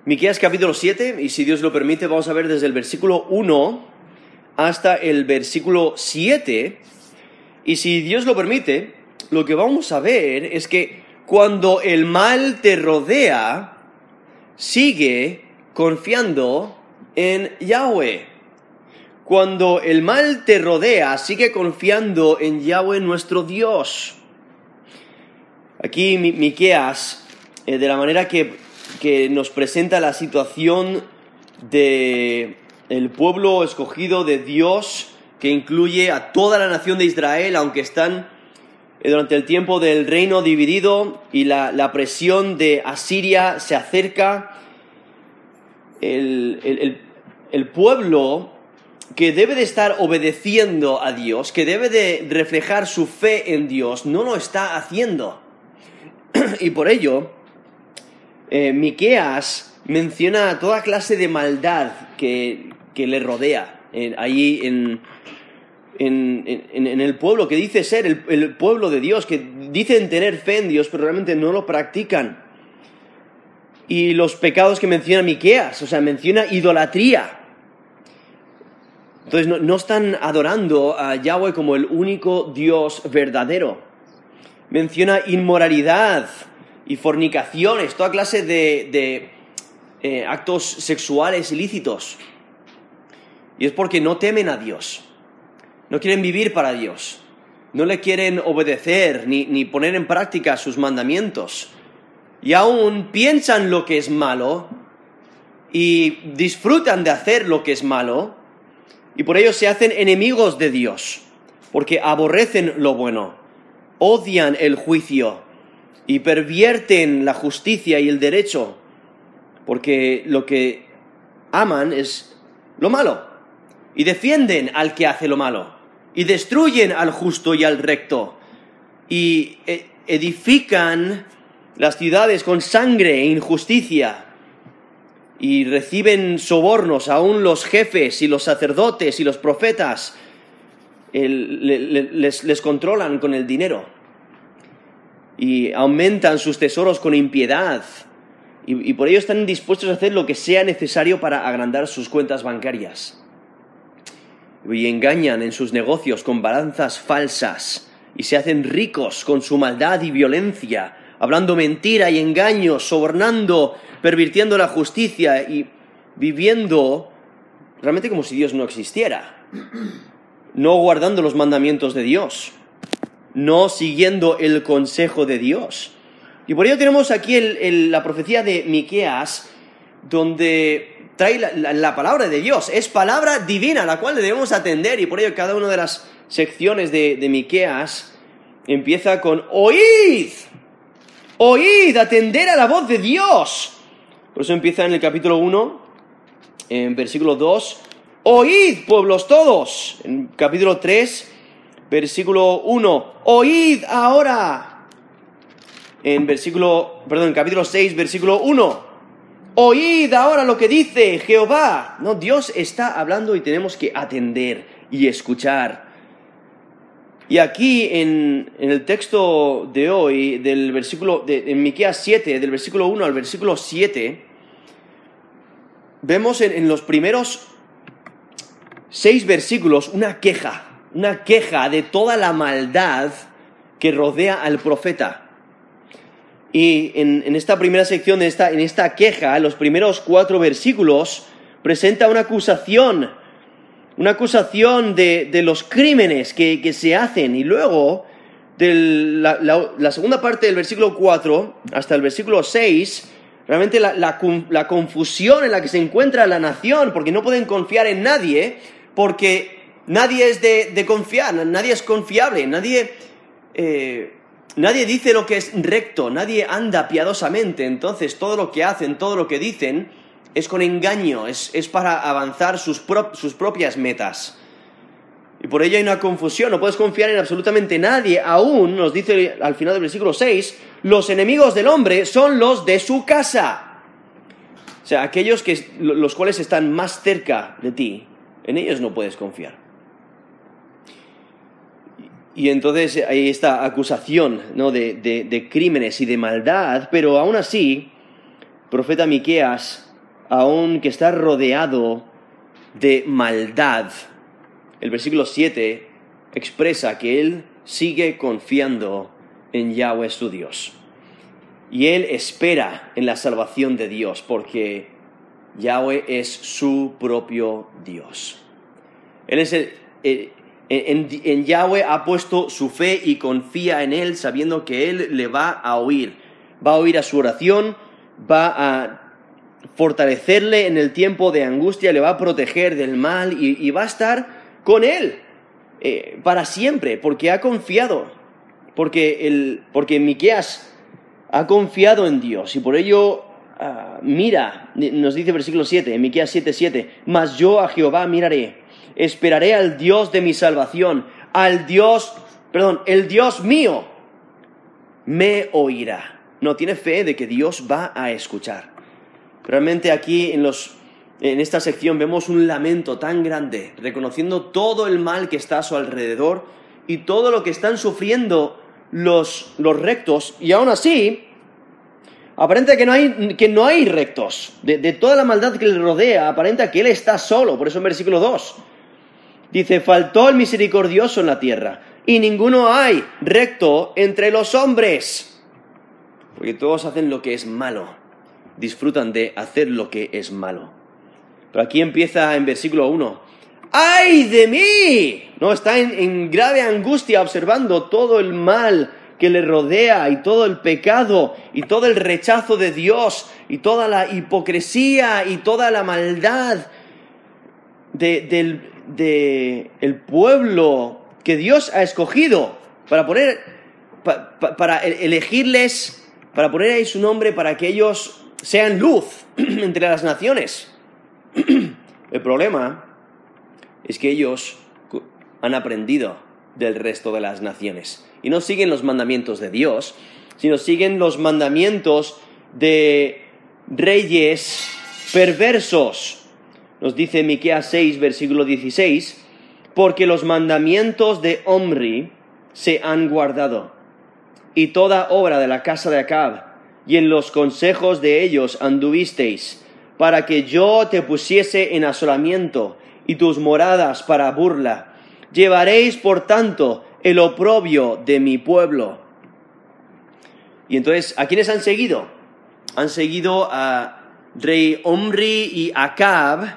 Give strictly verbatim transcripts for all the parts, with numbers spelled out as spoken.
Miqueas capítulo siete, y si Dios lo permite, vamos a ver desde el versículo uno hasta el versículo siete. Y si Dios lo permite, lo que vamos a ver es que cuando el mal te rodea, sigue confiando en Yahweh. Cuando el mal te rodea, sigue confiando en Yahweh nuestro Dios. Aquí Miqueas, eh, de la manera que, que nos presenta la situación de el pueblo escogido de Dios, que incluye a toda la nación de Israel, aunque están eh, durante el tiempo del reino dividido y la, la presión de Asiria se acerca, el, el, el, el pueblo que debe de estar obedeciendo a Dios, que debe de reflejar su fe en Dios, no lo está haciendo. Y por ello, eh, Miqueas menciona toda clase de maldad que, que le rodea eh, allí en, en, en, en el pueblo que dice ser el, el pueblo de Dios, que dicen tener fe en Dios, pero realmente no lo practican. Y los pecados que menciona Miqueas, o sea, menciona idolatría. Entonces no, no están adorando a Yahweh como el único Dios verdadero. Menciona inmoralidad y fornicaciones, toda clase de, de eh, actos sexuales ilícitos. Y es porque no temen a Dios, no quieren vivir para Dios, no le quieren obedecer ni, ni poner en práctica sus mandamientos. Y aún piensan lo que es malo y disfrutan de hacer lo que es malo, y por ello se hacen enemigos de Dios, porque aborrecen lo bueno, odian el juicio y pervierten la justicia y el derecho, porque lo que aman es lo malo, y defienden al que hace lo malo, y destruyen al justo y al recto, y edifican las ciudades con sangre e injusticia, y reciben sobornos, aún los jefes y los sacerdotes y los profetas el, le, le, les, les controlan con el dinero y aumentan sus tesoros con impiedad, y, y por ello están dispuestos a hacer lo que sea necesario para agrandar sus cuentas bancarias, y engañan en sus negocios con balanzas falsas y se hacen ricos con su maldad y violencia, hablando mentira y engaño, sobornando, pervirtiendo la justicia y viviendo realmente como si Dios no existiera, no guardando los mandamientos de Dios, no siguiendo el consejo de Dios. Y por ello tenemos aquí el, el, la profecía de Miqueas, donde trae la, la, la palabra de Dios, es palabra divina, la cual debemos atender, y por ello cada una de las secciones de, de Miqueas empieza con oíd, oíd, atender a la voz de Dios. Por eso empieza en el capítulo uno, en versículo dos, oíd, pueblos todos. En capítulo tres, versículo uno, oíd ahora. En versículo, perdón, en capítulo seis, versículo uno, oíd ahora lo que dice Jehová. No, Dios está hablando y tenemos que atender y escuchar. Y aquí en, en el texto de hoy, del versículo, de, en Miqueas siete, del versículo uno al versículo siete, vemos en, en los primeros seis versículos una queja, una queja de toda la maldad que rodea al profeta. Y en, en esta primera sección, de esta, en esta queja, los primeros cuatro versículos, presenta una acusación, una acusación de, de los crímenes que, que se hacen, y luego de la, la, la segunda parte del versículo cuatro hasta el versículo seis, realmente la, la, la confusión en la que se encuentra la nación, porque no pueden confiar en nadie, porque nadie es de, de confiar, nadie es confiable, nadie, eh, nadie dice lo que es recto, nadie anda piadosamente. Entonces todo lo que hacen, todo lo que dicen es con engaño, es, es para avanzar sus, pro, sus propias metas. Y por ello hay una confusión, no puedes confiar en absolutamente nadie. Aún, nos dice al final del versículo seis, los enemigos del hombre son los de su casa. O sea, aquellos que, los cuales están más cerca de ti, en ellos no puedes confiar. Y entonces hay esta acusación, ¿no?, de, de, de crímenes y de maldad, pero aún así, el profeta Miqueas aun que está rodeado de maldad, el versículo siete expresa que él sigue confiando en Yahweh su Dios. Y él espera en la salvación de Dios, porque Yahweh es su propio Dios. Él es el, el, en, en Yahweh ha puesto su fe y confía en él, sabiendo que él le va a oír. Va a oír a su oración, va a fortalecerle en el tiempo de angustia, le va a proteger del mal y, y va a estar con él eh, para siempre, porque ha confiado, porque, el, porque Miqueas ha confiado en Dios y por ello uh, mira, nos dice versículo siete, en Miqueas siete siete, mas yo a Jehová miraré, esperaré al Dios de mi salvación, al Dios, perdón, el Dios mío me oirá. No, tiene fe de que Dios va a escuchar. Realmente aquí en, los, en esta sección vemos un lamento tan grande, reconociendo todo el mal que está a su alrededor y todo lo que están sufriendo los, los rectos, y aún así, aparenta que no hay, que no hay rectos. De, de toda la maldad que le rodea, aparenta que él está solo. Por eso en versículo dos dice, faltó el misericordioso en la tierra, y ninguno hay recto entre los hombres. Porque todos hacen lo que es malo. Disfrutan de hacer lo que es malo. Pero aquí empieza en versículo uno. ¡Ay de mí! No, está en, en grave angustia observando todo el mal que le rodea y todo el pecado y todo el rechazo de Dios y toda la hipocresía y toda la maldad de, del de el pueblo que Dios ha escogido para poner, pa, pa, para elegirles, para poner ahí su nombre para que ellos sean luz entre las naciones. El problema es que ellos han aprendido del resto de las naciones y no siguen los mandamientos de Dios, sino siguen los mandamientos de reyes perversos. Nos dice Miqueas seis, versículo dieciséis, porque los mandamientos de Omri se han guardado, y toda obra de la casa de Acab, y en los consejos de ellos anduvisteis, para que yo te pusiese en asolamiento, y tus moradas para burla. Llevaréis, por tanto, el oprobio de mi pueblo. Y entonces, ¿a quiénes han seguido? Han seguido a rey Omri y Acab,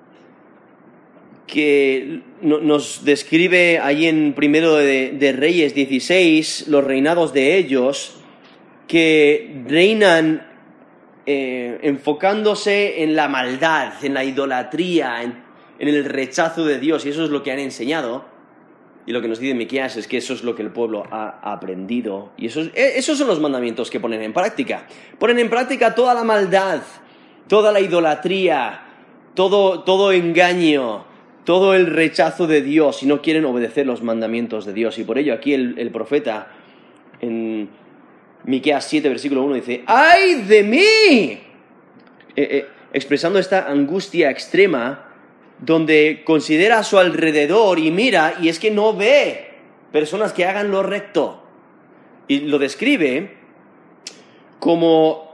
que nos describe ahí en Primero de, de Reyes dieciséis, los reinados de ellos, que reinan eh, enfocándose en la maldad, en la idolatría, en, en el rechazo de Dios, y eso es lo que han enseñado. Y lo que nos dice Miqueas es que eso es lo que el pueblo ha aprendido. Y esos, esos son los mandamientos que ponen en práctica. Ponen en práctica toda la maldad, toda la idolatría, todo, todo engaño, todo el rechazo de Dios, y no quieren obedecer los mandamientos de Dios. Y por ello aquí el, el profeta en Miqueas siete, versículo uno dice, ¡ay de mí! Eh, eh, expresando esta angustia extrema, donde considera a su alrededor y mira, y es que no ve personas que hagan lo recto. Y lo describe como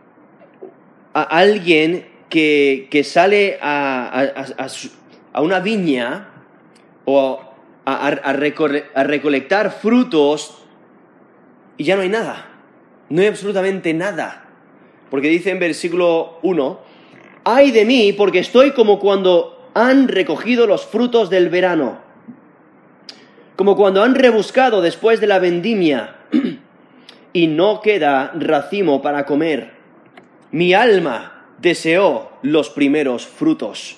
a alguien que, que sale a, a, a, a una viña o a, a, recole, a recolectar frutos y ya no hay nada. No hay absolutamente nada. Porque dice en versículo uno, ¡ay de mí! Porque estoy como cuando han recogido los frutos del verano, como cuando han rebuscado después de la vendimia, y no queda racimo para comer. Mi alma deseó los primeros frutos.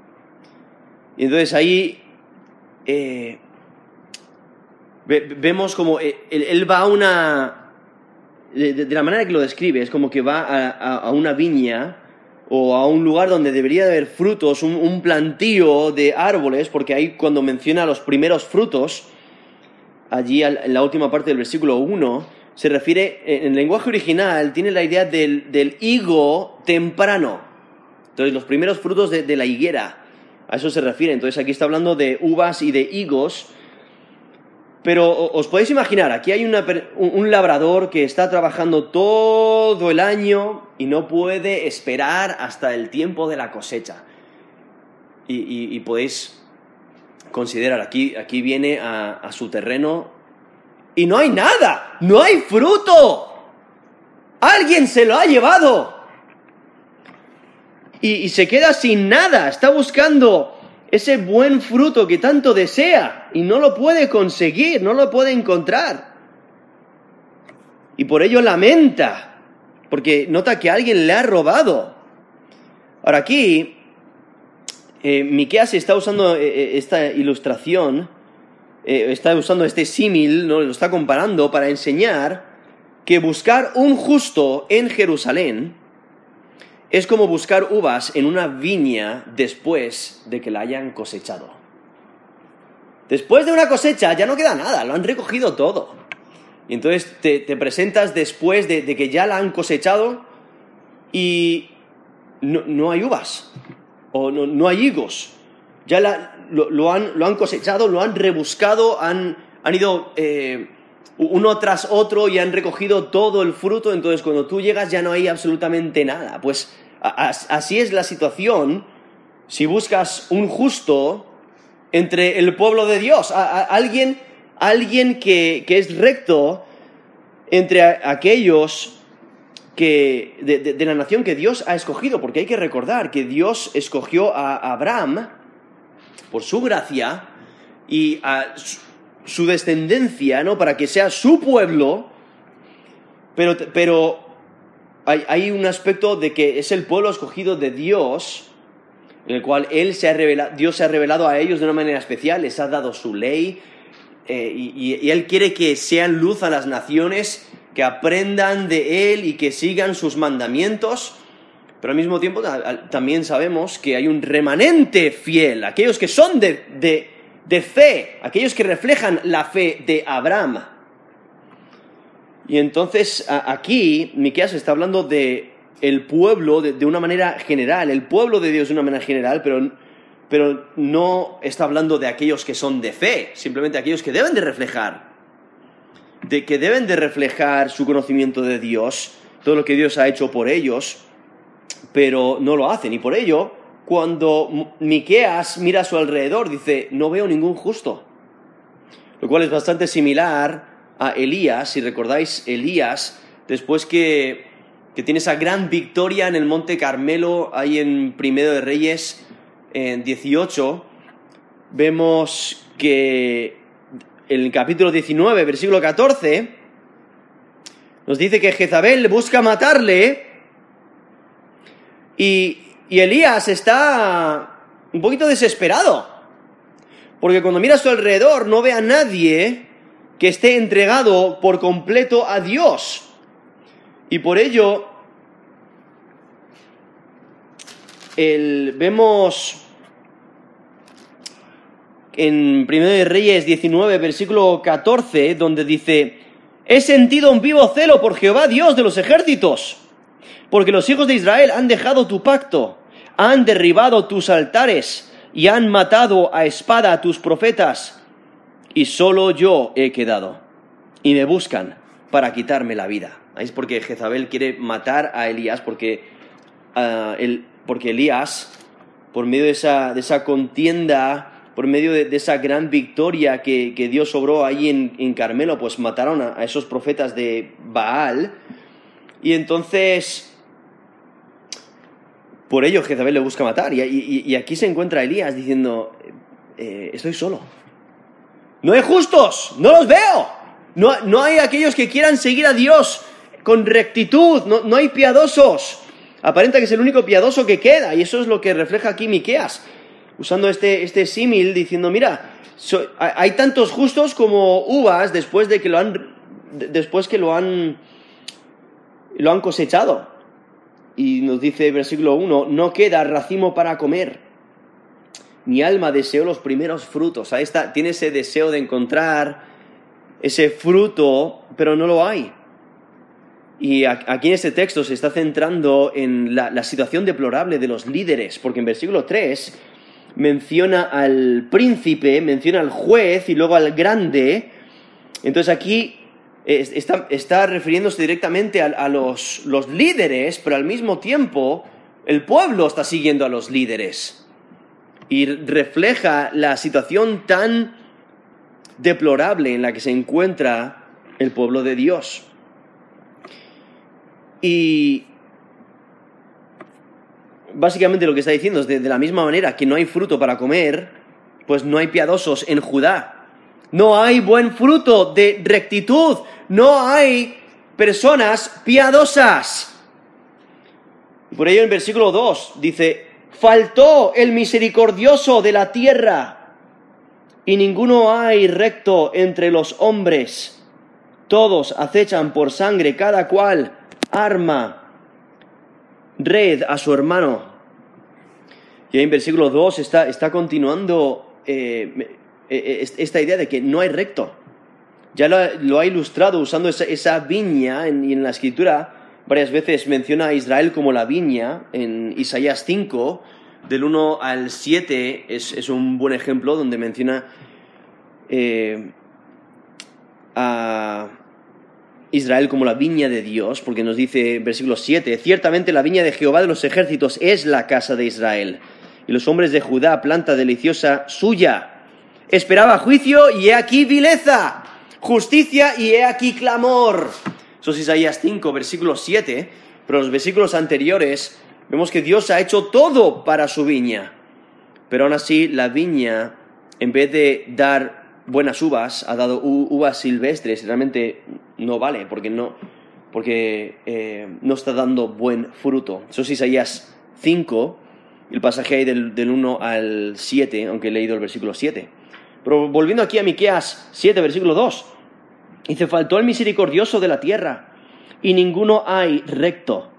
Y entonces ahí eh, ve, vemos como él, él va a una... De, de la manera que lo describe, es como que va a, a, a una viña o a un lugar donde debería de haber frutos, un, un plantío de árboles, porque ahí cuando menciona los primeros frutos, allí en la última parte del versículo uno, se refiere, en el lenguaje original, tiene la idea del, del higo temprano. Entonces, los primeros frutos de, de la higuera, a eso se refiere. Entonces, aquí está hablando de uvas y de higos, pero os podéis imaginar, aquí hay una, un labrador que está trabajando todo el año y no puede esperar hasta el tiempo de la cosecha. Y, y, y podéis considerar, aquí, aquí viene a, a su terreno y no hay nada, no hay fruto. ¡Alguien se lo ha llevado! Y, y se queda sin nada, está buscando ese buen fruto que tanto desea y no lo puede conseguir, no lo puede encontrar. Y por ello lamenta, porque nota que alguien le ha robado. Ahora aquí, eh, Miqueas está usando eh, esta ilustración, eh, está usando este símil, ¿no? Lo está comparando para enseñar que buscar un justo en Jerusalén es como buscar uvas en una viña después de que la hayan cosechado. Después de una cosecha ya no queda nada, lo han recogido todo. Y entonces te, te presentas después de, de que ya la han cosechado y no, no hay uvas, o no, no hay higos. Ya la, lo, lo, han, lo han cosechado, lo han rebuscado, han, han ido eh, uno tras otro y han recogido todo el fruto. Entonces cuando tú llegas ya no hay absolutamente nada. Pues a, a, así es la situación si buscas un justo entre el pueblo de Dios, a, a, alguien, alguien que, que es recto entre a, aquellos que, de, de, de la nación que Dios ha escogido, porque hay que recordar que Dios escogió a Abraham por su gracia y a su, su descendencia, ¿no? Para que sea su pueblo, pero, pero hay, hay un aspecto de que es el pueblo escogido de Dios, en el cual él se ha revelado, Dios se ha revelado a ellos de una manera especial, les ha dado su ley, eh, y, y Él quiere que sean luz a las naciones, que aprendan de Él y que sigan sus mandamientos, pero al mismo tiempo también sabemos que hay un remanente fiel, aquellos que son de, de, de fe, aquellos que reflejan la fe de Abraham. Y entonces aquí Miqueas está hablando de el pueblo de, de una manera general, el pueblo de Dios de una manera general, pero, pero no está hablando de aquellos que son de fe, simplemente aquellos que deben de reflejar, de que deben de reflejar su conocimiento de Dios, todo lo que Dios ha hecho por ellos, pero no lo hacen. Y por ello, cuando Miqueas mira a su alrededor, dice, no veo ningún justo, lo cual es bastante similar a Elías. Si recordáis, Elías, después que que tiene esa gran victoria en el Monte Carmelo, ahí en Primero de Reyes en dieciocho, vemos que en el capítulo diecinueve, versículo catorce, nos dice que Jezabel busca matarle y, y Elías está un poquito desesperado, porque cuando mira a su alrededor no ve a nadie que esté entregado por completo a Dios. Y por ello, el, vemos en Primero de Reyes diecinueve, versículo catorce, donde dice, he sentido un vivo celo por Jehová, Dios de los ejércitos, porque los hijos de Israel han dejado tu pacto, han derribado tus altares y han matado a espada a tus profetas, y solo yo he quedado, y me buscan para quitarme la vida. Es porque Jezabel quiere matar a Elías, porque, uh, el, porque Elías, por medio de esa, de esa contienda, por medio de, de esa gran victoria que, que Dios obró ahí en, en Carmelo, pues mataron a, a esos profetas de Baal. Y entonces, por ello Jezabel le busca matar. Y, y, y aquí se encuentra Elías diciendo, eh, estoy solo. No hay justos, no los veo. No, no hay aquellos que quieran seguir a Dios con rectitud, no, no hay piadosos. Aparenta que es el único piadoso que queda, y eso es lo que refleja aquí Miqueas, usando este, este símil, diciendo, mira, so, hay tantos justos como uvas después de que lo han, después que lo han, lo han cosechado. Y nos dice versículo uno, no queda racimo para comer, mi alma deseó los primeros frutos. Ahí está, tiene ese deseo de encontrar ese fruto, pero no lo hay. Y aquí en este texto se está centrando en la, la situación deplorable de los líderes, porque en versículo tres menciona al príncipe, menciona al juez y luego al grande, Entonces aquí eh, está, está refiriéndose directamente a, a los, los líderes, pero al mismo tiempo el pueblo está siguiendo a los líderes. Y refleja la situación tan deplorable en la que se encuentra el pueblo de Dios. Y básicamente lo que está diciendo es de, de la misma manera que no hay fruto para comer, pues no hay piadosos en Judá. No hay buen fruto de rectitud. No hay personas piadosas. Y por ello en versículo dos dice: faltó el misericordioso de la tierra, y ninguno hay recto entre los hombres. Todos acechan por sangre, cada cual arma red a su hermano. Y ahí en versículo dos está, está continuando eh, esta idea de que no hay recto. Ya lo, lo ha ilustrado usando esa, esa viña, en, y en la Escritura varias veces menciona a Israel como la viña. En Isaías cinco, del uno al siete, es, es un buen ejemplo donde menciona eh, a Israel como la viña de Dios, porque nos dice, versículo siete, ciertamente la viña de Jehová de los ejércitos es la casa de Israel, y los hombres de Judá, planta deliciosa suya. Esperaba juicio, y he aquí vileza, justicia, y he aquí clamor. Eso es Isaías cinco, versículo siete, pero en los versículos anteriores vemos que Dios ha hecho todo para su viña, pero aún así la viña, en vez de dar buenas uvas, ha dado uvas silvestres, y realmente no vale, porque no, porque, eh, no está dando buen fruto. Eso es Isaías cinco, el pasaje ahí del, del uno al siete, aunque he leído el versículo siete. Pero volviendo aquí a Miqueas siete, versículo dos, dice: faltó el misericordioso de la tierra, y ninguno hay recto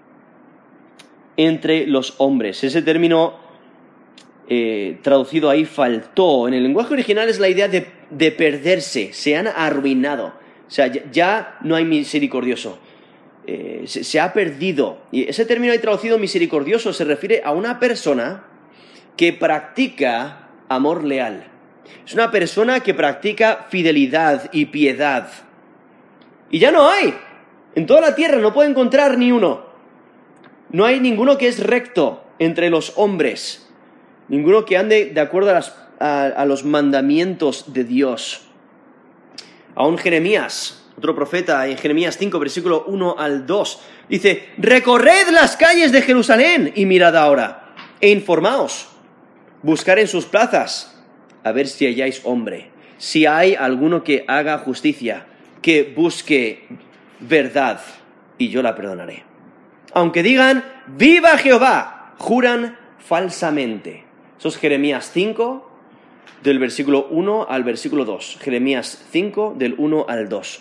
entre los hombres. Ese término Eh, traducido ahí, faltó, en el lenguaje original es la idea de, de perderse, se han arruinado, o sea, ya, ya no hay misericordioso, eh, se, se ha perdido. Y ese término ahí traducido misericordioso se refiere a una persona que practica amor leal, es una persona que practica fidelidad y piedad, y ya no hay, en toda la tierra no puede encontrar ni uno, no hay ninguno que es recto entre los hombres, ninguno que ande de acuerdo a, las, a, a los mandamientos de Dios. Aún Jeremías, otro profeta, en Jeremías cinco, versículo uno al dos, dice: recorred las calles de Jerusalén y mirad ahora, e informaos, buscar en sus plazas, a ver si halláis hombre, si hay alguno que haga justicia, que busque verdad, y yo la perdonaré. Aunque digan, viva Jehová, juran falsamente. Eso es Jeremías cinco, del versículo uno al versículo dos. Jeremías cinco, del uno al dos.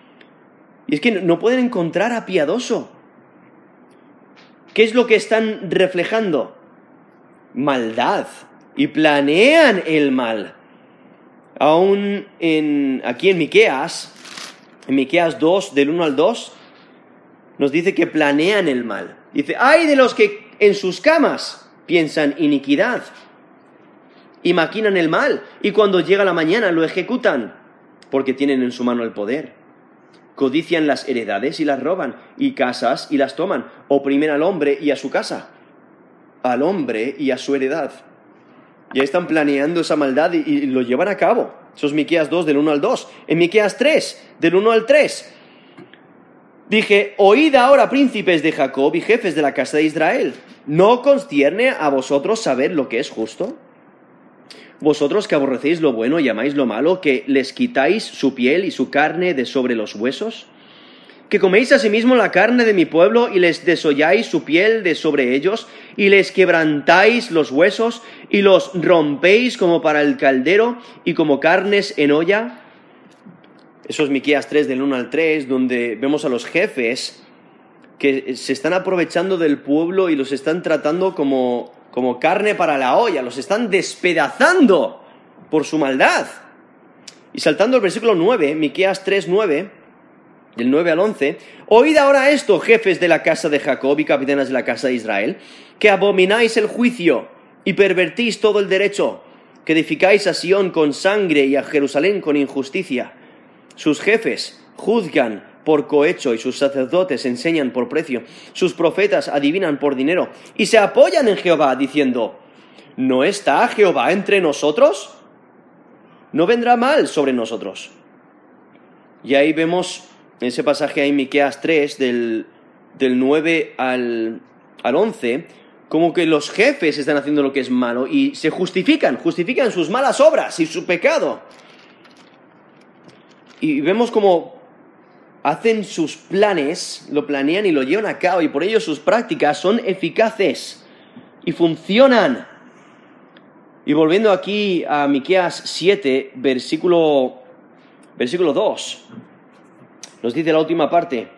Y es que no pueden encontrar a piadoso. ¿Qué es lo que están reflejando? Maldad. Y planean el mal. Aún en, aquí en Miqueas, en Miqueas dos, del uno al dos, nos dice que planean el mal. Dice: ¡ay de los que en sus camas piensan iniquidad y maquinan el mal, y cuando llega la mañana lo ejecutan, porque tienen en su mano el poder! Codician las heredades y las roban, y casas y las toman, oprimen al hombre y a su casa, al hombre y a su heredad. Ya están planeando esa maldad y, y lo llevan a cabo. Eso es Miqueas dos, del uno al dos. En Miqueas tres, del uno al tres, dije: oíd ahora, príncipes de Jacob y jefes de la casa de Israel, ¿no concierne a vosotros saber lo que es justo? Vosotros que aborrecéis lo bueno y amáis lo malo, que les quitáis su piel y su carne de sobre los huesos, que coméis asimismo la carne de mi pueblo y les desolláis su piel de sobre ellos, y les quebrantáis los huesos y los rompéis como para el caldero y como carnes en olla. Eso es Miqueas tres, del uno al tres, donde vemos a los jefes que se están aprovechando del pueblo y los están tratando como, como carne para la olla, los están despedazando por su maldad. Y saltando al versículo nueve, Miqueas tres, nueve, del nueve al once, oíd ahora esto, jefes de la casa de Jacob y capitanes de la casa de Israel, que abomináis el juicio y pervertís todo el derecho, que edificáis a Sión con sangre y a Jerusalén con injusticia. Sus jefes juzgan por cohecho y sus sacerdotes enseñan por precio. Sus profetas adivinan por dinero y se apoyan en Jehová diciendo, ¿no está Jehová entre nosotros? No vendrá mal sobre nosotros. Y ahí vemos en ese pasaje ahí en Miqueas tres, del, del nueve al, al once, como que los jefes están haciendo lo que es malo y se justifican, justifican sus malas obras y su pecado. Y vemos como hacen sus planes, lo planean y lo llevan a cabo, y por ello sus prácticas son eficaces y funcionan. Y volviendo aquí a Miqueas siete, versículo, versículo dos, nos dice la última parte,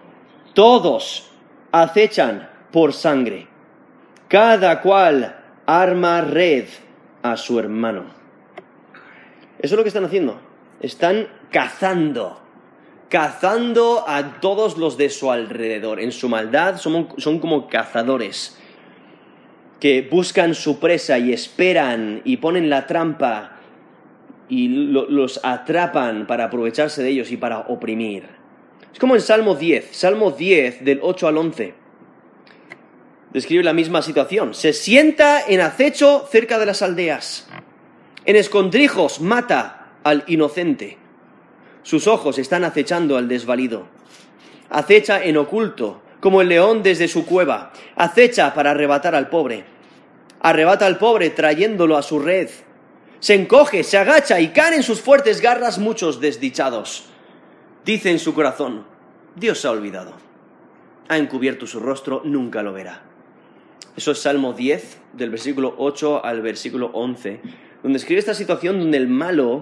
todos acechan por sangre, cada cual arma red a su hermano. Eso es lo que están haciendo. Están cazando, cazando a todos los de su alrededor. En su maldad son, son como cazadores que buscan su presa y esperan y ponen la trampa y lo, los atrapan para aprovecharse de ellos y para oprimir. Es como en Salmo diez, Salmo diez del ocho al once. Describe la misma situación. Se sienta en acecho cerca de las aldeas. En escondrijos mata al inocente. Sus ojos están acechando al desvalido. Acecha en oculto, como el león desde su cueva. Acecha para arrebatar al pobre. Arrebata al pobre trayéndolo a su red. Se encoge, se agacha y caen en sus fuertes garras muchos desdichados. Dice en su corazón, Dios se ha olvidado. Ha encubierto su rostro, nunca lo verá. Eso es Salmo diez, del versículo ocho al versículo once, donde escribe esta situación donde el malo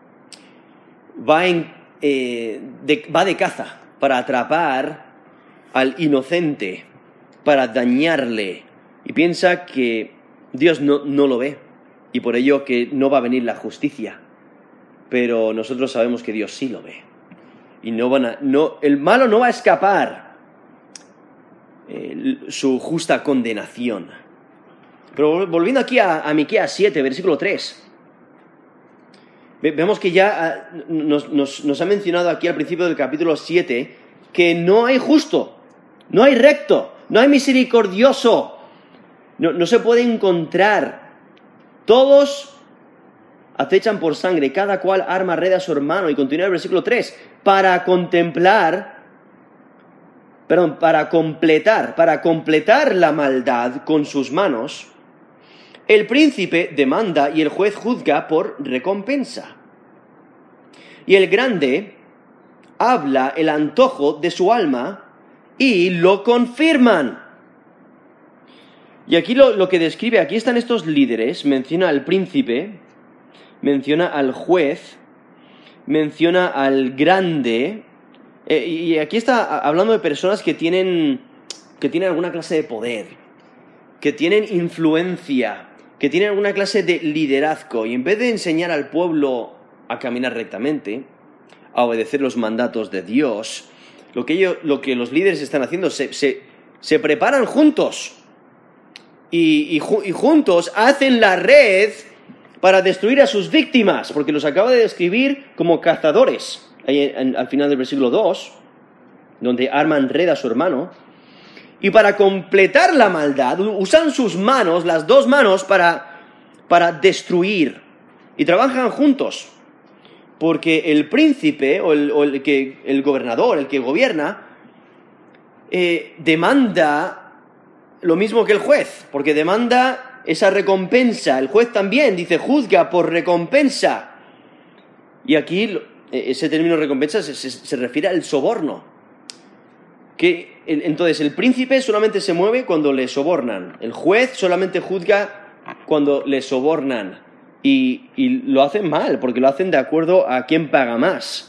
va, en, eh, de, va de caza para atrapar al inocente, para dañarle, y piensa que Dios no, no lo ve, y por ello que no va a venir la justicia. Pero nosotros sabemos que Dios sí lo ve. Y no van a, no, el malo no va a escapar eh, su justa condenación. Pero volviendo aquí a, a Miqueas siete, versículo tres, vemos que ya nos, nos, nos ha mencionado aquí al principio del capítulo siete que no hay justo, no hay recto, no hay misericordioso, no, no se puede encontrar. Todos acechan por sangre, cada cual arma red a su hermano. Y continúa el versículo tres, para contemplar, perdón, para completar, para completar la maldad con sus manos, el príncipe demanda y el juez juzga por recompensa. Y el grande habla el antojo de su alma y lo confirman. Y aquí lo, lo que describe, aquí están estos líderes, menciona al príncipe, menciona al juez, menciona al grande, eh, y aquí está hablando de personas que tienen, que tienen alguna clase de poder, que tienen influencia, que tienen alguna clase de liderazgo, y en vez de enseñar al pueblo a caminar rectamente, a obedecer los mandatos de Dios, lo que, ellos, lo que los líderes están haciendo, se, se, se preparan juntos, y, y, y juntos hacen la red para destruir a sus víctimas, porque los acaba de describir como cazadores, ahí en, en, al final del versículo dos, donde arman red a su hermano, y para completar la maldad, usan sus manos, las dos manos, para, para destruir, y trabajan juntos, porque el príncipe, o el, o el, que, el gobernador, el que gobierna, eh, demanda lo mismo que el juez, porque demanda esa recompensa. El juez también dice, juzga por recompensa. Y aquí ese término recompensa se, se, se refiere al soborno. Que, entonces, el príncipe solamente se mueve cuando le sobornan. El juez solamente juzga cuando le sobornan. Y, y lo hacen mal, porque lo hacen de acuerdo a quién paga más.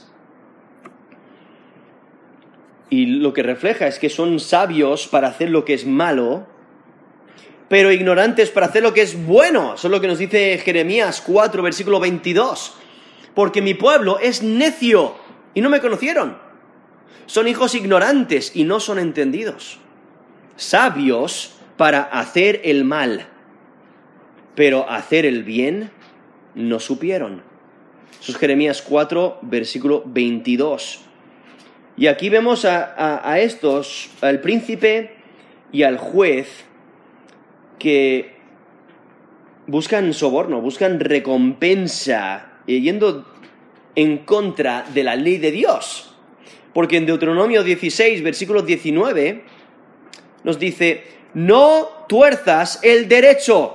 Y lo que refleja es que son sabios para hacer lo que es malo, pero ignorantes para hacer lo que es bueno. Eso es lo que nos dice Jeremías cuatro, versículo veintidós. Porque mi pueblo es necio y no me conocieron. Son hijos ignorantes y no son entendidos. Sabios para hacer el mal, pero hacer el bien no supieron. Eso es Jeremías cuatro, versículo veintidós. Y aquí vemos a, a, a estos, al príncipe y al juez, que buscan soborno, buscan recompensa, yendo en contra de la ley de Dios. Porque en Deuteronomio dieciséis, versículo diecinueve, nos dice: no tuerzas el derecho,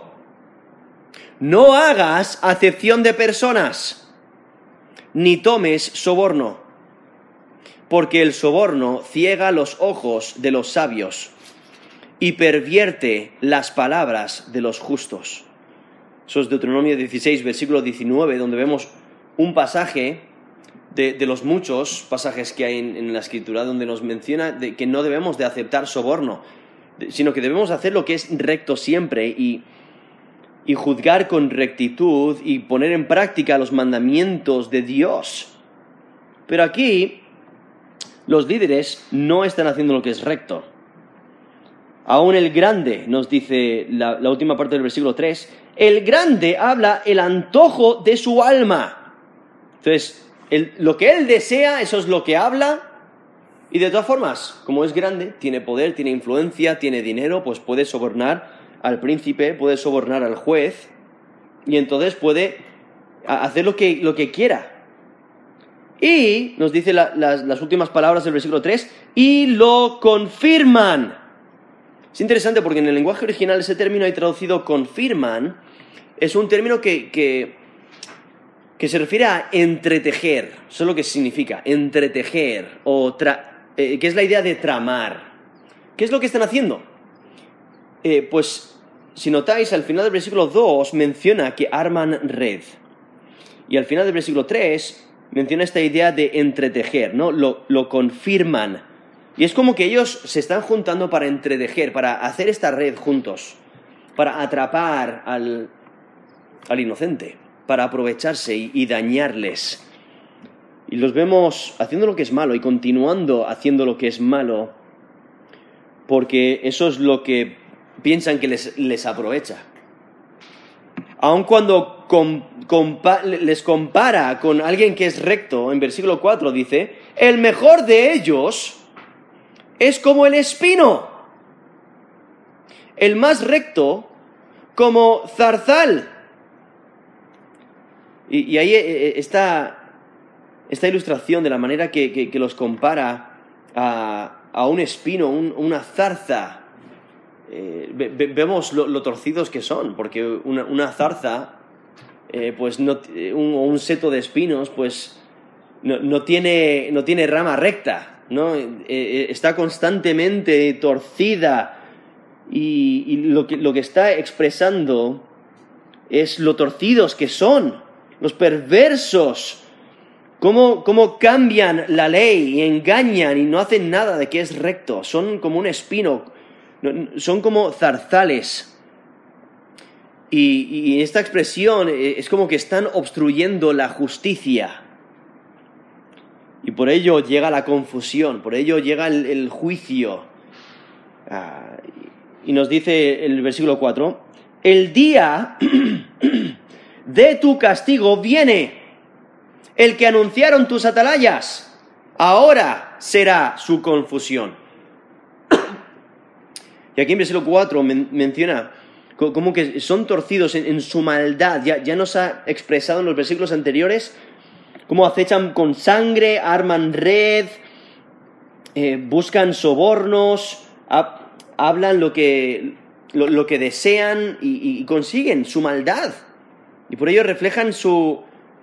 no hagas acepción de personas, ni tomes soborno, porque el soborno ciega los ojos de los sabios y pervierte las palabras de los justos. Eso es Deuteronomio dieciséis, versículo diecinueve, donde vemos un pasaje de, de los muchos pasajes que hay en, en la Escritura, donde nos menciona de que no debemos de aceptar soborno, sino que debemos hacer lo que es recto siempre y, y juzgar con rectitud y poner en práctica los mandamientos de Dios. Pero aquí los líderes no están haciendo lo que es recto. Aún el grande, nos dice la, la última parte del versículo tres, el grande habla el antojo de su alma. Entonces, el, lo que él desea, eso es lo que habla, y de todas formas, como es grande, tiene poder, tiene influencia, tiene dinero, pues puede sobornar al príncipe, puede sobornar al juez, y entonces puede hacer lo que, lo que quiera. Y nos dice la, las, las últimas palabras del versículo tres, y lo confirman. Es interesante porque en el lenguaje original ese término ahí traducido confirman es un término que, que, que se refiere a entretejer. Eso es lo que significa, entretejer, o tra, eh, que es la idea de tramar. ¿Qué es lo que están haciendo? Eh, pues, si notáis, al final del versículo dos menciona que arman red. Y al final del versículo tres menciona esta idea de entretejer, ¿no? Lo, lo confirman. Y es como que ellos se están juntando para entretejer, para hacer esta red juntos, para atrapar al, al inocente, para aprovecharse y, y dañarles. Y los vemos haciendo lo que es malo y continuando haciendo lo que es malo, porque eso es lo que piensan que les, les aprovecha. Aun cuando com, compa, les compara con alguien que es recto, en versículo cuatro dice, el mejor de ellos es como el espino, el más recto como zarzal. Y, y ahí está esta ilustración de la manera que, que, que los compara a, a un espino, un, una zarza. Eh, ve, vemos lo, lo torcidos que son, porque una, una zarza, eh, pues no, un, un seto de espinos, pues no, no, tiene, no tiene rama recta. ¿No? Eh, está constantemente torcida y, y lo, que, lo que está expresando es lo torcidos que son, los perversos, cómo, cómo cambian la ley y engañan y no hacen nada de que es recto, son como un espino, son como zarzales. Y, y esta expresión es como que están obstruyendo la justicia. Y por ello llega la confusión, por ello llega el, el juicio. Ah, y nos dice el versículo cuatro, el día de tu castigo viene, el que anunciaron tus atalayas, ahora será su confusión. Y aquí en versículo cuatro men- menciona como que son torcidos en, en su maldad. Ya, ya nos ha expresado en los versículos anteriores cómo acechan con sangre, arman red, eh, buscan sobornos, ha, hablan lo que, lo, lo que desean y, y consiguen su maldad. Y por ello reflejan su,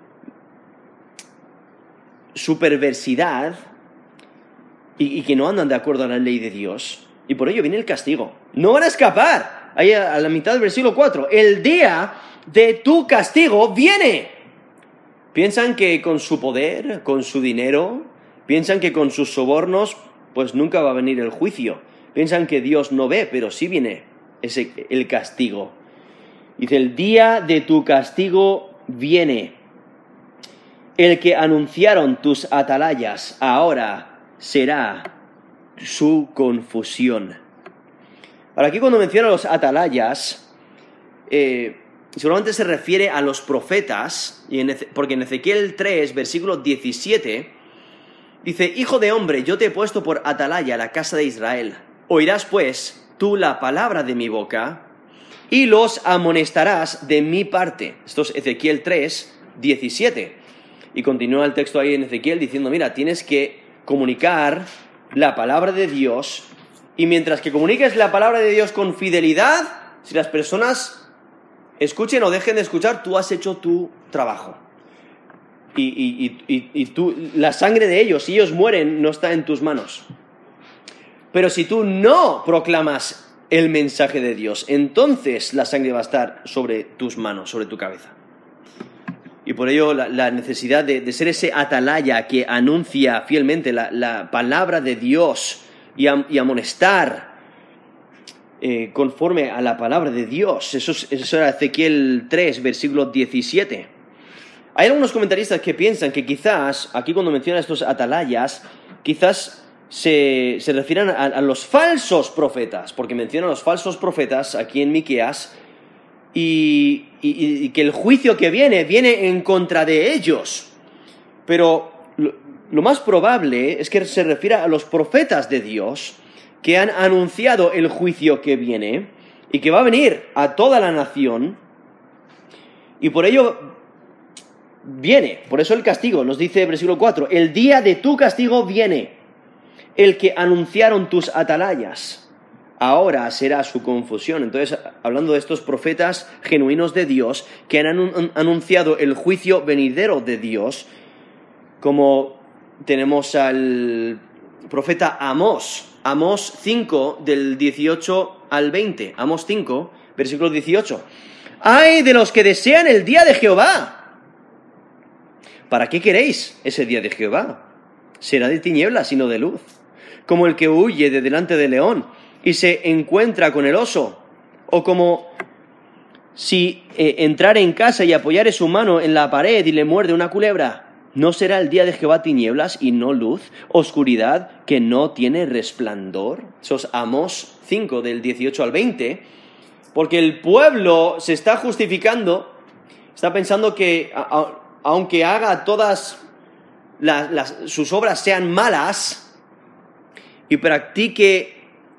su perversidad y, y que no andan de acuerdo a la ley de Dios. Y por ello viene el castigo. No van a escapar. Ahí a, a la mitad del versículo cuatro. El día de tu castigo viene. Piensan que con su poder, con su dinero, piensan que con sus sobornos, pues nunca va a venir el juicio. Piensan que Dios no ve, pero sí viene ese, el castigo. Dice, el día de tu castigo viene. El que anunciaron tus atalayas, ahora será su confusión. Ahora, aquí cuando menciona los atalayas, eh, seguramente se refiere a los profetas, y en, porque en Ezequiel tres, versículo diecisiete, dice: Hijo de hombre, yo te he puesto por atalaya a la casa de Israel. Oirás pues tú la palabra de mi boca, y los amonestarás de mi parte. Esto es Ezequiel tres, diecisiete. Y continúa el texto ahí en Ezequiel diciendo: mira, tienes que comunicar la palabra de Dios, y mientras que comuniques la palabra de Dios con fidelidad, si las personas escuchen o dejen de escuchar, tú has hecho tu trabajo. Y, y, y, y tú, la sangre de ellos, si ellos mueren, no está en tus manos. Pero si tú no proclamas el mensaje de Dios, entonces la sangre va a estar sobre tus manos, sobre tu cabeza. Y por ello la, la necesidad de, de ser ese atalaya que anuncia fielmente la, la palabra de Dios y, am, y amonestar eh, conforme a la palabra de Dios. Eso, es, eso era Ezequiel tres, versículo diecisiete. Hay algunos comentaristas que piensan que quizás, aquí cuando menciona estos atalayas, quizás se, se refieran a, a los falsos profetas, porque menciona a los falsos profetas aquí en Miqueas, y, y, y que el juicio que viene, viene en contra de ellos. Pero lo, lo más probable es que se refiera a los profetas de Dios que han anunciado el juicio que viene y que va a venir a toda la nación, y por ello viene, por eso el castigo, nos dice versículo cuatro, el día de tu castigo viene, el que anunciaron tus atalayas, ahora será su confusión. Entonces, hablando de estos profetas genuinos de Dios, que han anunciado el juicio venidero de Dios, como tenemos al profeta Amós, Amós cinco, del dieciocho al veinte, Amós cinco, versículo dieciocho, ¡ay de los que desean el día de Jehová! ¿Para qué queréis ese día de Jehová? Será de tinieblas y no de luz, como el que huye de delante del león y se encuentra con el oso, o como si eh, entrare en casa y apoyare su mano en la pared y le muerde una culebra. ¿No será el día de Jehová tinieblas y no luz, oscuridad que no tiene resplandor? Eso es Amós cinco, del dieciocho al veinte, porque el pueblo se está justificando, está pensando que a, a, aunque haga todas las, las, sus obras sean malas y practique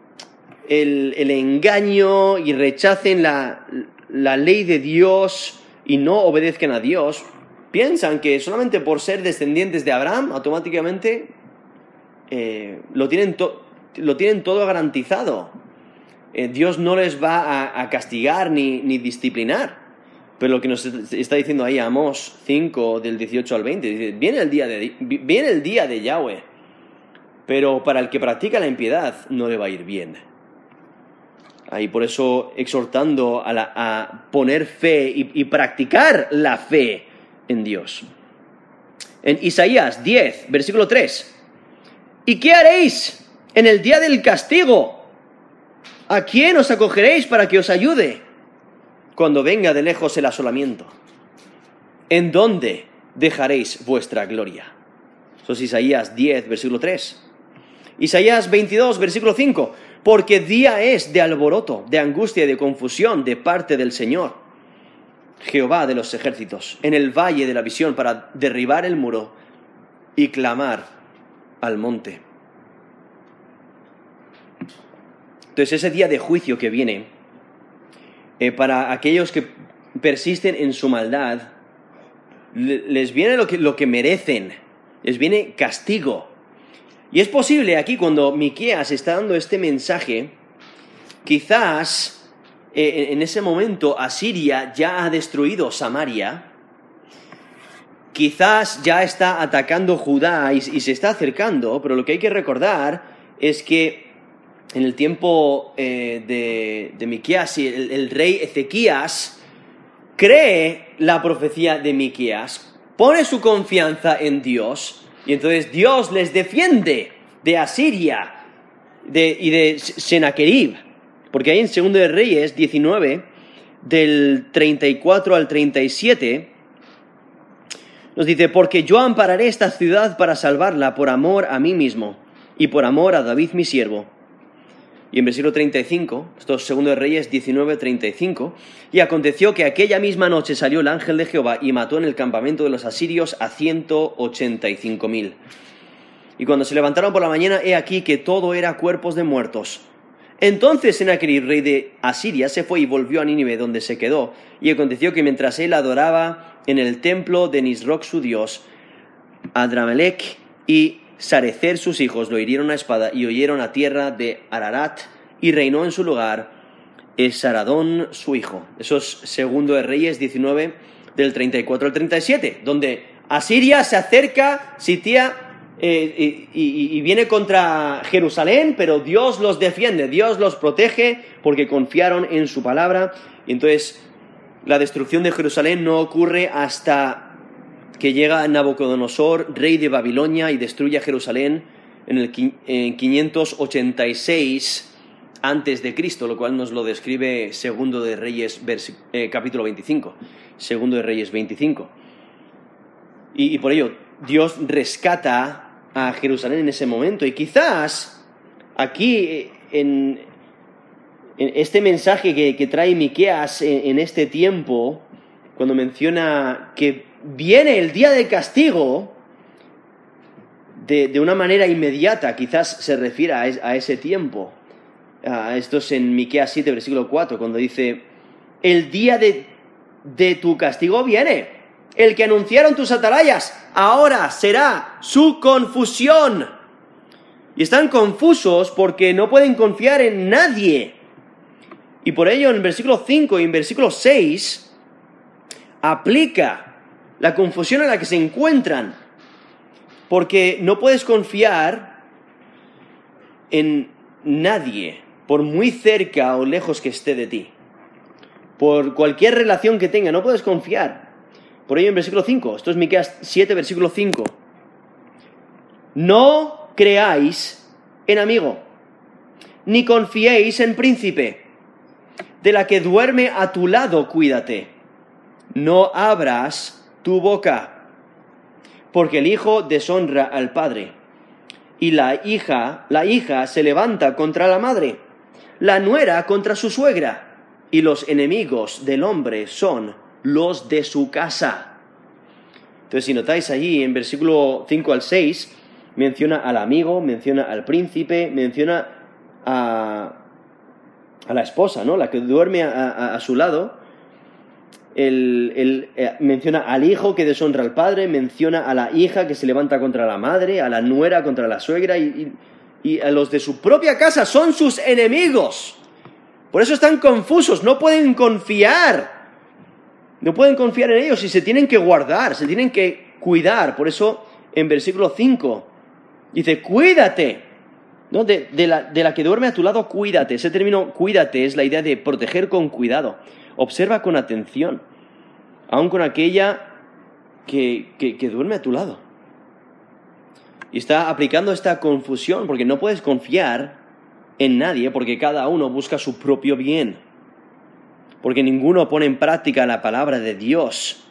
el, el engaño y rechacen la, la ley de Dios y no obedezcan a Dios, piensan que solamente por ser descendientes de Abraham, automáticamente eh, lo, tienen to- lo tienen todo garantizado. Eh, Dios no les va a, a castigar ni, ni disciplinar. Pero lo que nos está diciendo ahí Amós cinco, del dieciocho al veinte, dice, viene el día de, viene el día de Yahweh, pero para el que practica la impiedad no le va a ir bien. Ahí por eso exhortando a, la, a poner fe y, y practicar la fe en Dios. En Isaías diez, versículo tres, ¿y qué haréis en el día del castigo? ¿A quién os acogeréis para que os ayude cuando venga de lejos el asolamiento? ¿En dónde dejaréis vuestra gloria? Eso es Isaías diez, versículo tres. Isaías veintidós, versículo cinco, porque día es de alboroto, de angustia y de confusión de parte del Señor, Jehová de los ejércitos, en el valle de la visión, para derribar el muro y clamar al monte. Entonces ese día de juicio que viene, eh, para aquellos que persisten en su maldad, le, les viene lo que, lo que merecen, les viene castigo. Y es posible aquí, cuando Miqueas está dando este mensaje, quizás eh, en ese momento Asiria ya ha destruido Samaria, quizás ya está atacando Judá y, y se está acercando, pero lo que hay que recordar es que en el tiempo eh, de, de Miqueas, el, el rey Ezequías cree la profecía de Miqueas, pone su confianza en Dios, y entonces Dios les defiende de Asiria de, y de Sennacherib. Porque ahí en Segundo de Reyes diecinueve, del treinta y cuatro al treinta y siete, nos dice, porque yo ampararé esta ciudad para salvarla por amor a mí mismo y por amor a David mi siervo. Y en versículo treinta y cinco, esto es Segundo de Reyes diecinueve, treinta y cinco, y aconteció que aquella misma noche salió el ángel de Jehová y mató en el campamento de los asirios a ciento ochenta y cinco mil. Y cuando se levantaron por la mañana, he aquí que todo era cuerpos de muertos. Entonces Sennacherib, rey de Asiria, se fue y volvió a Nínive, donde se quedó. Y aconteció que mientras él adoraba en el templo de Nisroch su dios, Adramelech y Sarecer sus hijos lo hirieron a espada y huyeron a tierra de Ararat, y reinó en su lugar Esaradón su hijo. Eso es Segundo de Reyes diecinueve, del treinta y cuatro al treinta y siete, donde Asiria se acerca, sitia eh, y, y, y viene contra Jerusalén, pero Dios los defiende, Dios los protege porque confiaron en su palabra. Y entonces la destrucción de Jerusalén no ocurre hasta que llega Nabucodonosor, rey de Babilonia, y destruye a Jerusalén en el en quinientos ochenta y seis antes de Cristo, lo cual nos lo describe Segundo de Reyes vers, eh, capítulo veinticinco, Segundo de Reyes veinticinco. Y, y por ello Dios rescata a Jerusalén en ese momento. Y quizás aquí en, en este mensaje que, que trae Miqueas en, en este tiempo, cuando menciona que viene el día de castigo de, de una manera inmediata, quizás se refiere a, es, a ese tiempo. Uh, esto es en Miqueas siete, versículo cuatro, cuando dice: el día de, de tu castigo viene, el que anunciaron tus atalayas, ahora será su confusión. Y están confusos porque no pueden confiar en nadie. Y por ello en versículo cinco y en versículo seis aplica la confusión en la que se encuentran, porque no puedes confiar en nadie, por muy cerca o lejos que esté de ti, por cualquier relación que tenga, no puedes confiar. Por ello en versículo cinco, esto es Miqueas siete, versículo cinco, no creáis en amigo, ni confiéis en príncipe, de la que duerme a tu lado cuídate, no abras tu boca, porque el hijo deshonra al padre, y la hija, la hija se levanta contra la madre, la nuera contra su suegra, y los enemigos del hombre son los de su casa. Entonces, si notáis allí en versículo cinco al seis, menciona al amigo, menciona al príncipe, menciona a, a la esposa, ¿no? La que duerme a, a, a su lado. El, el, eh, menciona al hijo que deshonra al padre, menciona a la hija que se levanta contra la madre, a la nuera contra la suegra, y, y, y a los de su propia casa son sus enemigos. Por eso están confusos, no pueden confiar, no pueden confiar en ellos y se tienen que guardar, se tienen que cuidar. Por eso en versículo cinco dice: cuídate, ¿no? de, de, la, de la que duerme a tu lado, cuídate. Ese término cuídate es la idea de proteger con cuidado. Observa con atención, aun con aquella que, que, que duerme a tu lado. Y está aplicando esta confusión, porque no puedes confiar en nadie, porque cada uno busca su propio bien. Porque ninguno pone en práctica la palabra de Dios.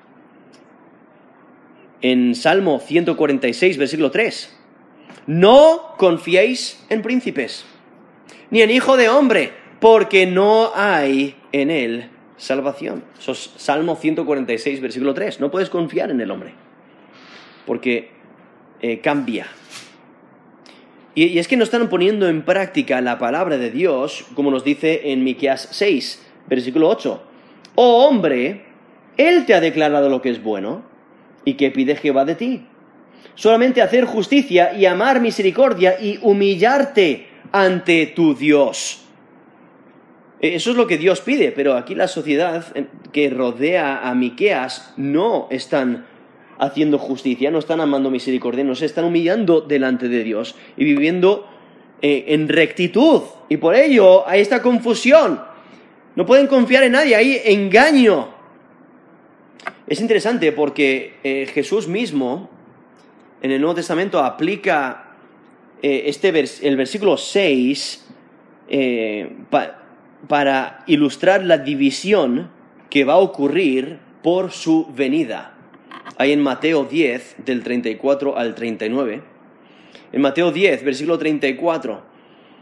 En Salmo ciento cuarenta y seis, versículo tres. No confiéis en príncipes, ni en hijo de hombre, porque no hay en él salvación. Eso es Salmo ciento cuarenta y seis, versículo tres. No puedes confiar en el hombre, porque eh, cambia. Y, y es que no están poniendo en práctica la palabra de Dios, como nos dice en Miqueas seis, versículo ocho. Oh hombre, él te ha declarado lo que es bueno, ¿y qué pide Jehová de ti? Solamente hacer justicia y amar misericordia y humillarte ante tu Dios. Eso es lo que Dios pide, pero aquí la sociedad que rodea a Miqueas no están haciendo justicia, no están amando misericordia, no se están humillando delante de Dios y viviendo eh, en rectitud. Y por ello hay esta confusión. No pueden confiar en nadie, hay engaño. Es interesante porque eh, Jesús mismo en el Nuevo Testamento aplica eh, este vers- el versículo seis eh, pa- para ilustrar la división que va a ocurrir por su venida. Hay en Mateo diez, del treinta y cuatro al treinta y nueve. En Mateo diez, versículo treinta y cuatro,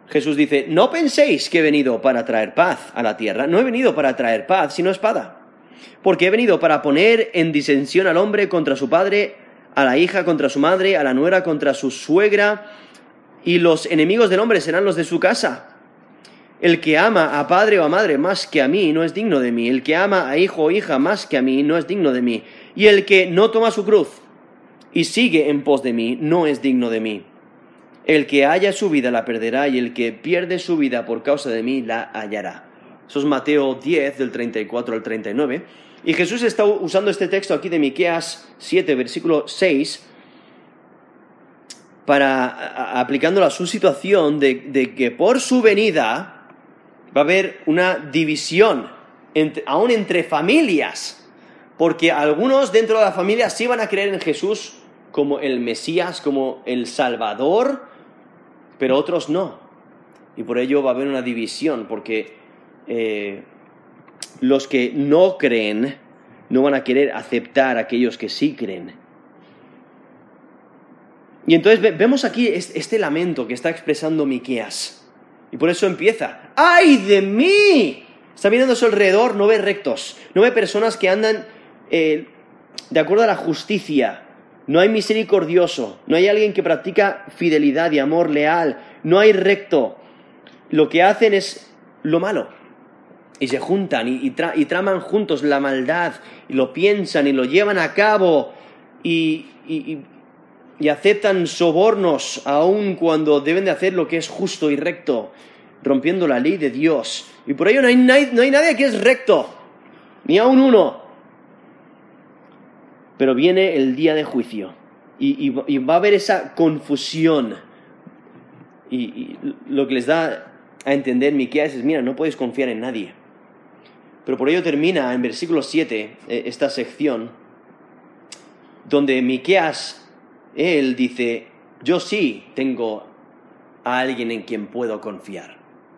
Jesús dice, no penséis que he venido para traer paz a la tierra. No he venido para traer paz, sino espada. Porque he venido para poner en disensión al hombre contra su padre, a la hija contra su madre, a la nuera contra su suegra, y los enemigos del hombre serán los de su casa. El que ama a padre o a madre más que a mí no es digno de mí. El que ama a hijo o hija más que a mí no es digno de mí. Y el que no toma su cruz y sigue en pos de mí no es digno de mí. El que halla su vida la perderá, y el que pierde su vida por causa de mí la hallará. Eso es Mateo diez, del treinta y cuatro al treinta y nueve. Y Jesús está usando este texto aquí de Miqueas siete, versículo seis, para, a, aplicándolo a su situación de, de que por su venida va a haber una división, entre, aún entre familias, porque algunos dentro de la familia sí van a creer en Jesús como el Mesías, como el Salvador, pero otros no. Y por ello va a haber una división, porque eh, los que no creen no van a querer aceptar a aquellos que sí creen. Y entonces vemos aquí este lamento que está expresando Miqueas. Y por eso empieza, ¡ay de mí! Está mirando a su alrededor, no ve rectos, no ve personas que andan eh, de acuerdo a la justicia. No hay misericordioso, no hay alguien que practica fidelidad y amor leal, no hay recto. Lo que hacen es lo malo. Y se juntan y, y, tra- y traman juntos la maldad, y lo piensan y lo llevan a cabo, y, y, y, y aceptan sobornos aun cuando deben de hacer lo que es justo y recto, rompiendo la ley de Dios. Y por ello no hay, no hay, no hay nadie que es recto, ni aun uno. Pero viene el día de juicio, y, y, y va a haber esa confusión. Y, y lo que les da a entender Miqueas es, mira, no puedes confiar en nadie. Pero por ello termina en versículo siete eh, esta sección, donde Miqueas, él dice, yo sí tengo a alguien en quien puedo confiar.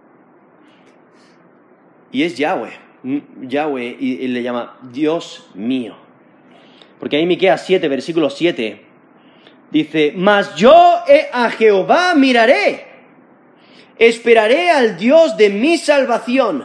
Y es Yahweh, Yahweh, y, y le llama Dios mío. Porque ahí Miqueas siete, versículo siete, dice, mas yo a Jehová miraré, esperaré al Dios de mi salvación,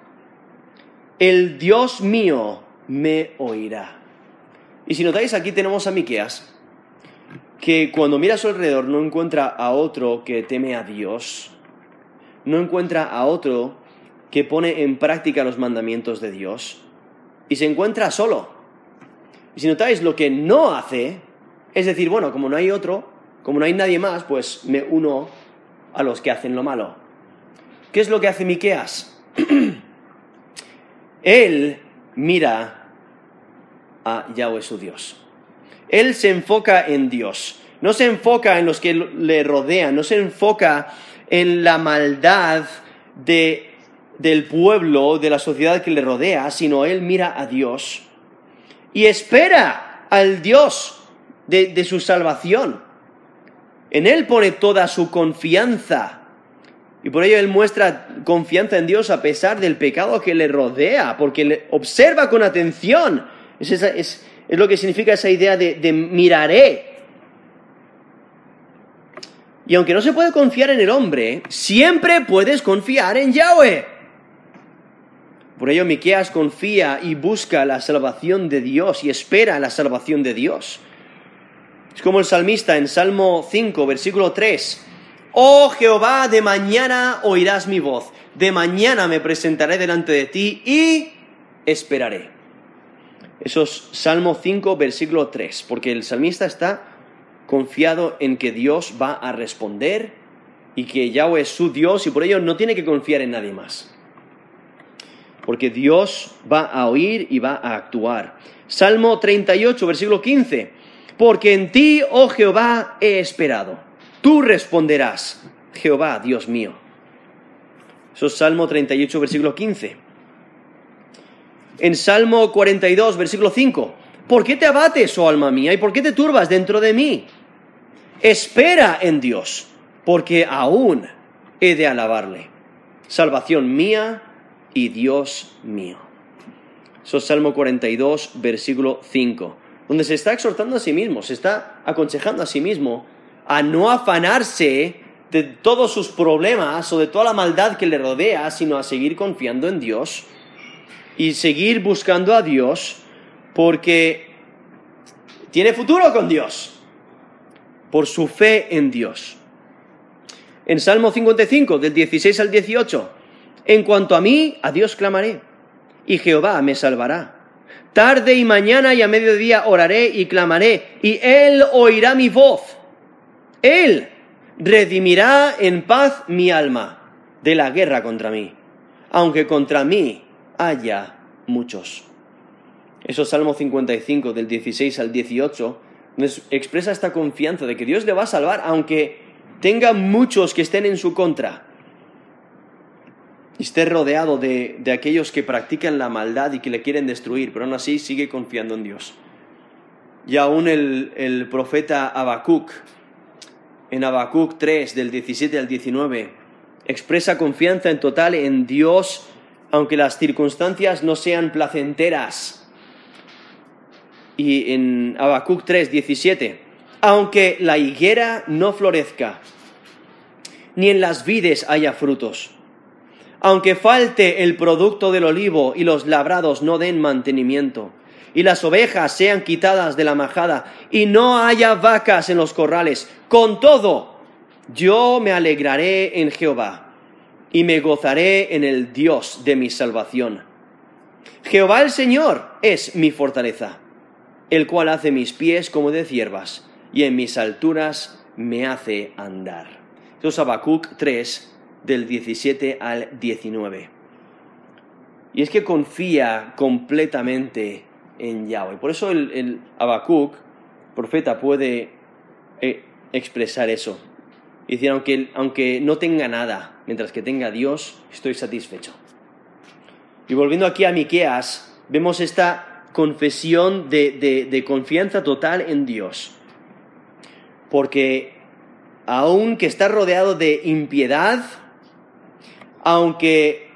el Dios mío me oirá. Y si notáis, aquí tenemos a Miqueas, que cuando mira a su alrededor no encuentra a otro que teme a Dios, no encuentra a otro que pone en práctica los mandamientos de Dios, y se encuentra solo. Y si notáis, lo que no hace es decir, bueno, como no hay otro, como no hay nadie más, pues me uno a los que hacen lo malo. ¿Qué es lo que hace Miqueas? Él mira a Yahweh su Dios. Él se enfoca en Dios. No se enfoca en los que le rodean, no se enfoca en la maldad de, del pueblo, de la sociedad que le rodea, sino él mira a Dios y espera al Dios de, de su salvación. En él pone toda su confianza. Y por ello él muestra confianza en Dios a pesar del pecado que le rodea, porque le observa con atención. Es, esa, es, es lo que significa esa idea de, de miraré. Y aunque no se puede confiar en el hombre, siempre puedes confiar en Yahweh. Por ello Miqueas confía y busca la salvación de Dios y espera la salvación de Dios. Es como el salmista en Salmo cinco, versículo tres. Oh Jehová, de mañana oirás mi voz, de mañana me presentaré delante de ti y esperaré. Eso es Salmo cinco, versículo tres, porque el salmista está confiado en que Dios va a responder y que Yahweh es su Dios y por ello no tiene que confiar en nadie más. Porque Dios va a oír y va a actuar. Salmo treinta y ocho, versículo quince. Porque en ti, oh Jehová, he esperado. Tú responderás, Jehová, Dios mío. Eso es Salmo treinta y ocho, versículo quince. En Salmo cuarenta y dos, versículo cinco. ¿Por qué te abates, oh alma mía, y por qué te turbas dentro de mí? Espera en Dios, porque aún he de alabarle. Salvación mía y Dios mío. Eso es Salmo cuarenta y dos, versículo cinco. Donde se está exhortando a sí mismo, se está aconsejando a sí mismo a no afanarse de todos sus problemas o de toda la maldad que le rodea, sino a seguir confiando en Dios y seguir buscando a Dios porque tiene futuro con Dios, por su fe en Dios. En Salmo cincuenta y cinco, del dieciséis al dieciocho, en cuanto a mí, a Dios clamaré, y Jehová me salvará. Tarde y mañana y a mediodía oraré y clamaré, y Él oirá mi voz. Él redimirá en paz mi alma de la guerra contra mí, aunque contra mí haya muchos. Eso es Salmo cincuenta y cinco, del dieciséis al dieciocho, nos expresa esta confianza de que Dios le va a salvar, aunque tenga muchos que estén en su contra y esté rodeado de, de aquellos que practican la maldad y que le quieren destruir, pero aún así sigue confiando en Dios. Y aún el, el profeta Habacuc, en Habacuc tres, del diecisiete al diecinueve, expresa confianza en total en Dios, aunque las circunstancias no sean placenteras. Y en Habacuc tres, diecisiete, aunque la higuera no florezca, ni en las vides haya frutos, aunque falte el producto del olivo y los labrados no den mantenimiento, y las ovejas sean quitadas de la majada, y no haya vacas en los corrales, con todo, yo me alegraré en Jehová, y me gozaré en el Dios de mi salvación. Jehová el Señor es mi fortaleza, el cual hace mis pies como de ciervas, y en mis alturas me hace andar. Esto es Habacuc tres, del diecisiete al diecinueve. Y es que confía completamente en Yahweh. Por eso el, el Habacuc, profeta, puede eh, expresar eso. Y decir, aunque, aunque no tenga nada, mientras que tenga a Dios, estoy satisfecho. Y volviendo aquí a Miqueas, vemos esta confesión de, de, de confianza total en Dios. Porque aunque está rodeado de impiedad, aunque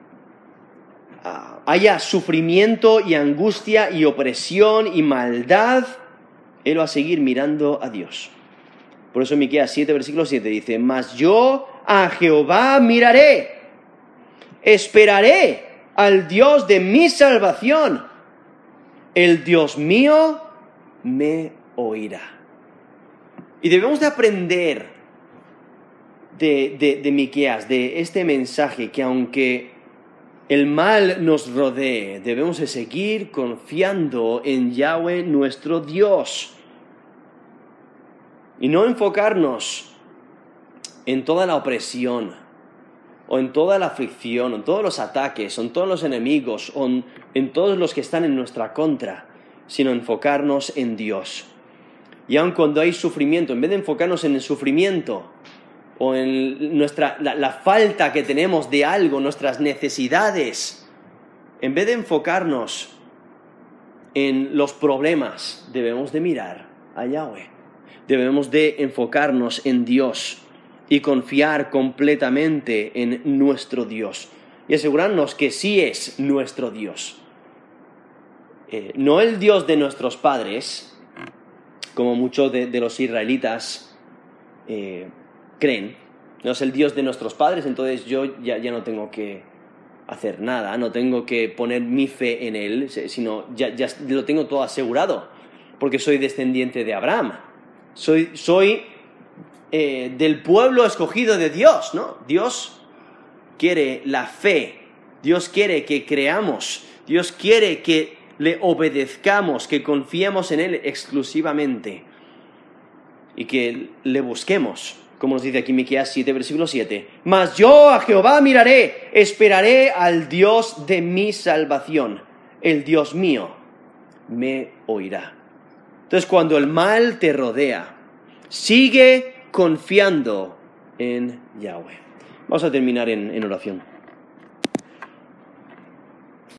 haya sufrimiento y angustia y opresión y maldad, él va a seguir mirando a Dios. Por eso Miqueas siete, versículo siete dice, mas yo a Jehová miraré, esperaré al Dios de mi salvación, el Dios mío me oirá. Y debemos de aprender de, de, de Miqueas, de este mensaje, que aunque el mal nos rodee, debemos de seguir confiando en Yahweh nuestro Dios. Y no enfocarnos en toda la opresión, o en toda la aflicción, o en todos los ataques, o en todos los enemigos, o en, en todos los que están en nuestra contra, sino enfocarnos en Dios. Y aun cuando hay sufrimiento, en vez de enfocarnos en el sufrimiento o en nuestra, la, la falta que tenemos de algo, nuestras necesidades, en vez de enfocarnos en los problemas, debemos de mirar a Yahweh. Debemos de enfocarnos en Dios y confiar completamente en nuestro Dios y asegurarnos que sí es nuestro Dios. Eh, no el Dios de nuestros padres, como muchos de, de los israelitas eh, creen. No es el Dios de nuestros padres, entonces yo ya, ya no tengo que hacer nada, no tengo que poner mi fe en Él, sino ya, ya lo tengo todo asegurado, porque soy descendiente de Abraham, soy, soy eh, del pueblo escogido de Dios, ¿no? Dios quiere la fe, Dios quiere que creamos, Dios quiere que le obedezcamos, que confiemos en Él exclusivamente y que le busquemos, como nos dice aquí Miqueas siete, versículo siete. Mas yo a Jehová miraré, esperaré al Dios de mi salvación, el Dios mío me oirá. Entonces, cuando el mal te rodea, sigue confiando en Yahweh. Vamos a terminar en, en oración.